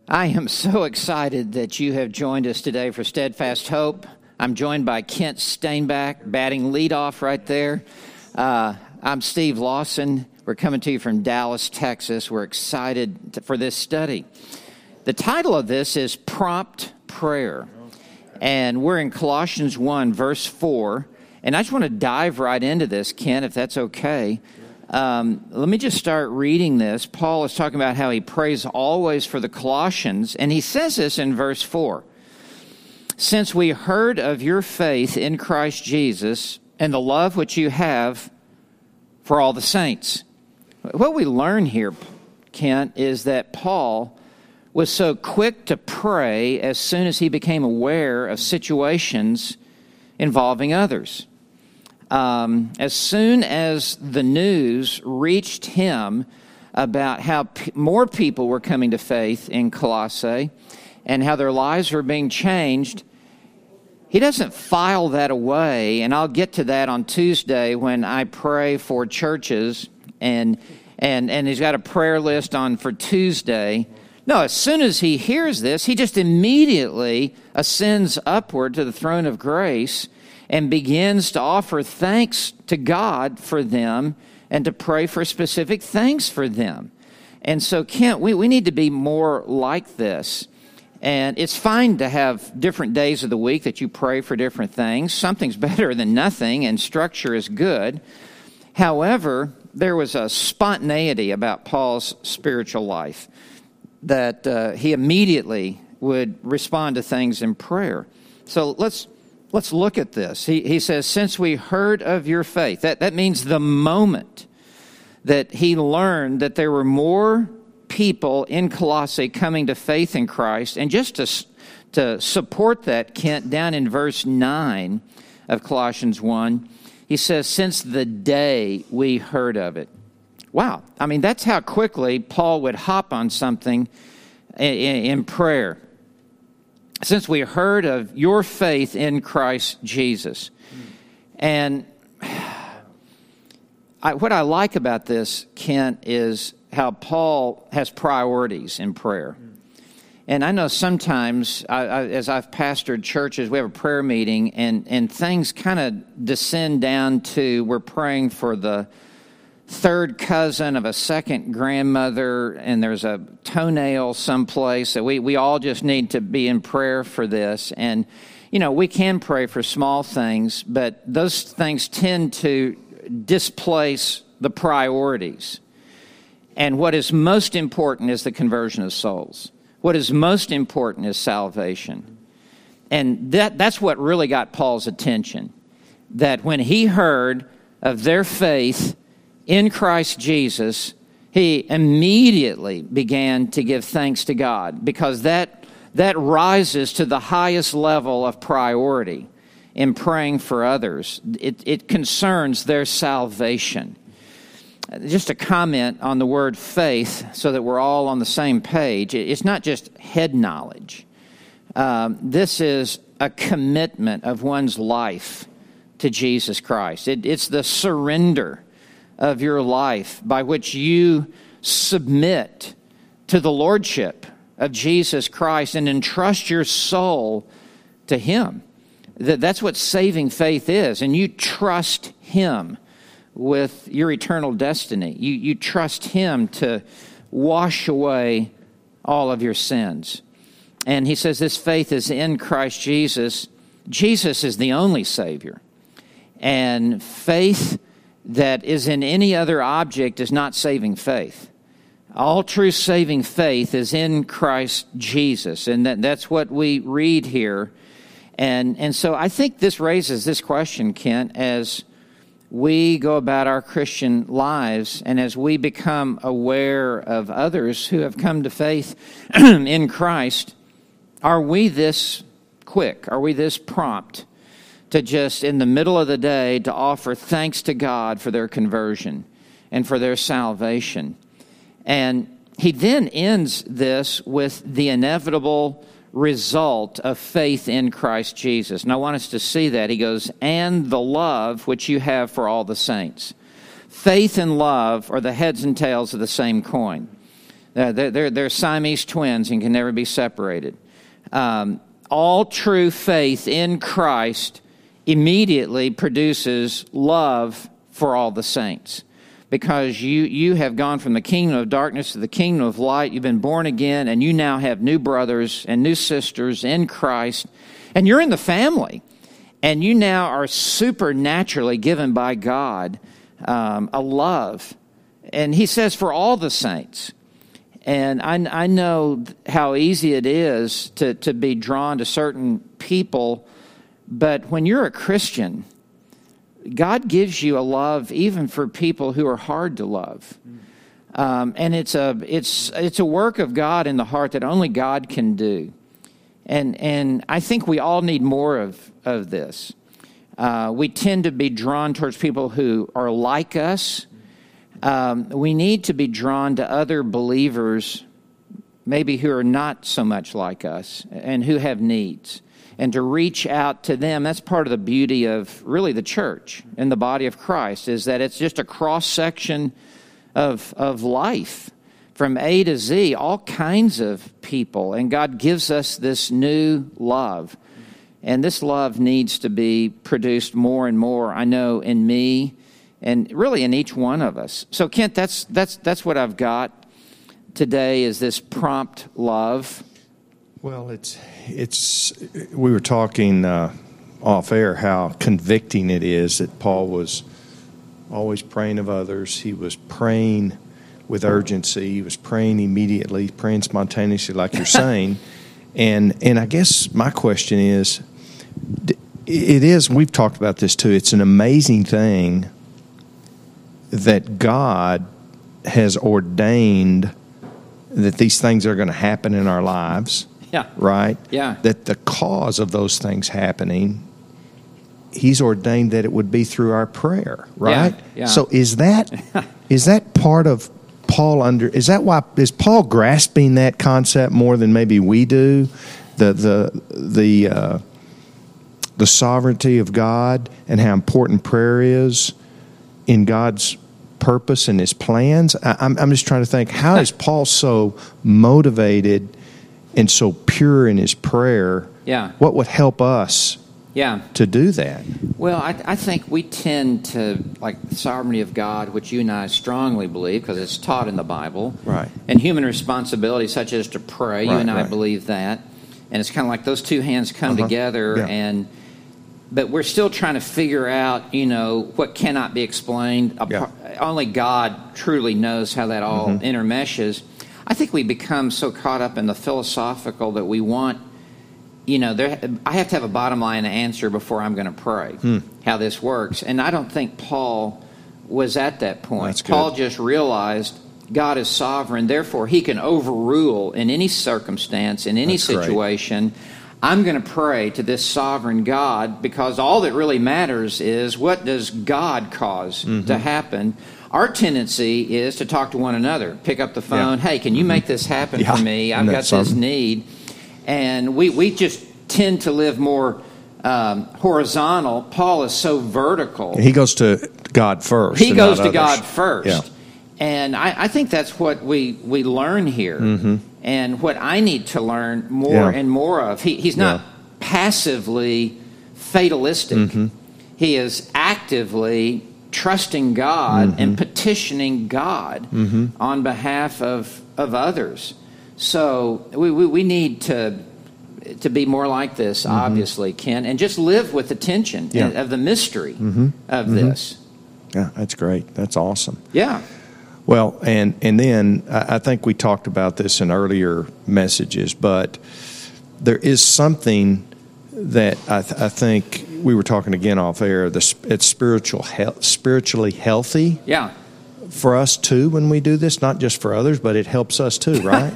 I am so excited that you have joined us today for Steadfast Hope. I'm joined by Kent Stainback, batting leadoff right there. I'm Steve Lawson. We're coming to you from Dallas, Texas. We're excited for this study. The title of this is Prompt Prayer, and we're in Colossians 1, verse 4. And I just want to dive right into this, Kent, if that's okay. Let me just start reading this. Paul is talking about how he prays always for the Colossians, and he says this in verse 4. Since we heard of your faith in Christ Jesus and the love which you have for all the saints. What we learn here, Kent, is that Paul was so quick to pray as soon as he became aware of situations involving others. As soon as the news reached him about how more people were coming to faith in Colossae and how their lives were being changed, he doesn't file that away, and I'll get to that on Tuesday when I pray for churches, and he's got a prayer list on for Tuesday. No, as soon as he hears this, he just immediately ascends upward to the throne of grace and begins to offer thanks to God for them and to pray for specific things for them. And so, Kent, we need to be more like this. And it's fine to have different days of the week that you pray for different things. Something's better than nothing, and structure is good. However, there was a spontaneity about Paul's spiritual life that he immediately would respond to things in prayer. So let's look at this. He says, since we heard of your faith, that means the moment that he learned that there were more people in Colossae coming to faith in Christ, and just to support that, Kent, down in verse 9 of Colossians 1, he says, since the day we heard of it. Wow. I mean, that's how quickly Paul would hop on something in prayer. Since we heard of your faith in Christ Jesus. And what I like about this, Kent, is how Paul has priorities in prayer. And I know sometimes, as I've pastored churches, we have a prayer meeting, and things kind of descend down to we're praying for the third cousin of a second grandmother, and there's a toenail someplace that we all just need to be in prayer for this. And, you know, we can pray for small things, but those things tend to displace the priorities. And what is most important is the conversion of souls. What is most important is salvation. And that's what really got Paul's attention. That when he heard of their faith in Christ Jesus, he immediately began to give thanks to God, because that rises to the highest level of priority in praying for others. It concerns their salvation. Just a comment on the word faith so that we're all on the same page. It's not just head knowledge. This is a commitment of one's life to Jesus Christ. It's the surrender of your life by which you submit to the lordship of Jesus Christ and entrust your soul to Him. That's what saving faith is, and you trust Him with your eternal destiny. You trust Him to wash away all of your sins. And he says this faith is in Christ Jesus. Jesus is the only Savior. And faith that is in any other object is not saving faith. All true saving faith is in Christ Jesus. And that's what we read here. And so I think this raises this question, Kent, as we go about our Christian lives, and as we become aware of others who have come to faith in Christ, are we this quick? Are we this prompt to just, in the middle of the day, to offer thanks to God for their conversion and for their salvation? And he then ends this with the inevitable result of faith in Christ Jesus. And I want us to see that. He goes, and the love which you have for all the saints. Faith and love are the heads and tails of the same coin. They're Siamese twins and can never be separated. All true faith in Christ immediately produces love for all the saints, because you have gone from the kingdom of darkness to the kingdom of light. You've been born again, and you now have new brothers and new sisters in Christ, and you're in the family, and you now are supernaturally given by God a love. And he says for all the saints. And I know how easy it is to be drawn to certain people, but when you're a Christian, God gives you a love even for people who are hard to love. And it's a work of God in the heart that only God can do. And I think we all need more of this. We tend to be drawn towards people who are like us. We need to be drawn to other believers, maybe who are not so much like us and who have needs, and to reach out to them. That's part of the beauty of really the church and the body of Christ, is that it's just a cross-section of life from A to Z, all kinds of people, and God gives us this new love. And this love needs to be produced more and more, I know, in me, and really in each one of us. So, Kent, that's what I've got today, is this prompt love. Well, it's we were talking off air how convicting it is that Paul was always praying of others. He was praying with urgency. He was praying immediately, praying spontaneously, like you're saying. And I guess my question is, we've talked about this too, it's an amazing thing that God has ordained that these things are going to happen in our lives. Yeah. Right? Yeah. That the cause of those things happening, He's ordained that it would be through our prayer, right? Yeah. So is that part of Paul is Paul grasping that concept more than maybe we do? The sovereignty of God and how important prayer is in God's purpose and His plans. I'm just trying to think, how is Paul so motivated and so pure in his prayer? Yeah. What would help us to do that? Well, I think we tend to, like the sovereignty of God, which you and I strongly believe because it's taught in the Bible. Right. And human responsibility, such as to pray, you and I believe that. And it's kind of like those two hands come together, but we're still trying to figure out, what cannot be explained. Only God truly knows how that all intermeshes. I think we become so caught up in the philosophical that we want, I have to have a bottom line answer before I'm going to pray, how this works. And I don't think Paul was at that point. That's good. Paul just realized God is sovereign, therefore He can overrule in any circumstance, in any situation. Great. I'm going to pray to this sovereign God, because all that really matters is, what does God cause to happen? Our tendency is to talk to one another, pick up the phone, hey, can you make this happen for me? I've got this need. And we just tend to live more horizontal. Paul is so vertical. He goes to God first. He goes to God first. Yeah. And I think that's what we learn here. And what I need to learn more and more of. He's not passively fatalistic. He is actively trusting God and petitioning God on behalf of others. So we need to be more like this, obviously, Ken, and just live with the tension of the mystery of this. Yeah, that's great. That's awesome. Yeah. Well, and then I think we talked about this in earlier messages, but there is something that I think we were talking again off air. It's spiritually healthy. Yeah. For us too, when we do this, not just for others, but it helps us too, right?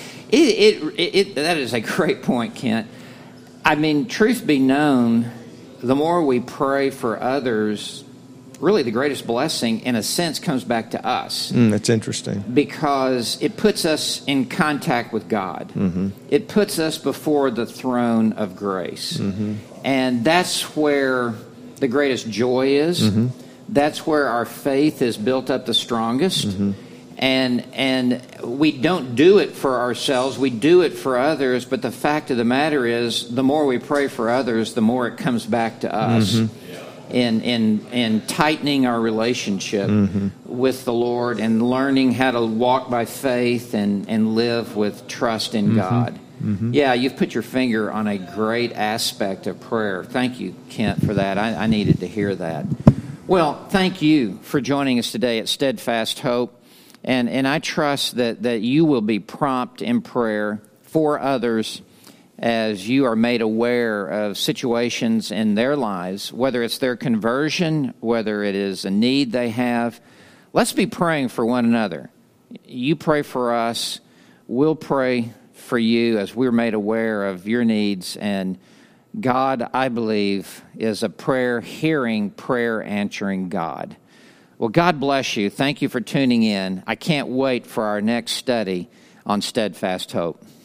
That is a great point, Kent. I mean, truth be known, the more we pray for others, really the greatest blessing, in a sense, comes back to us. That's interesting. Because it puts us in contact with God. It puts us before the throne of grace. And that's where the greatest joy is. That's where our faith is built up the strongest. And we don't do it for ourselves, we do it for others, but the fact of the matter is, the more we pray for others, the more it comes back to us in tightening our relationship with the Lord and learning how to walk by faith and live with trust in God. Yeah, you've put your finger on a great aspect of prayer. Thank you, Kent, for that. I needed to hear that. Well, thank you for joining us today at Steadfast Hope. And I trust that you will be prompt in prayer for others as you are made aware of situations in their lives, whether it's their conversion, whether it is a need they have. Let's be praying for one another. You pray for us. We'll pray for you as we're made aware of your needs. And God, I believe, is a prayer-hearing, prayer-answering God. Well, God bless you. Thank you for tuning in. I can't wait for our next study on Steadfast Hope.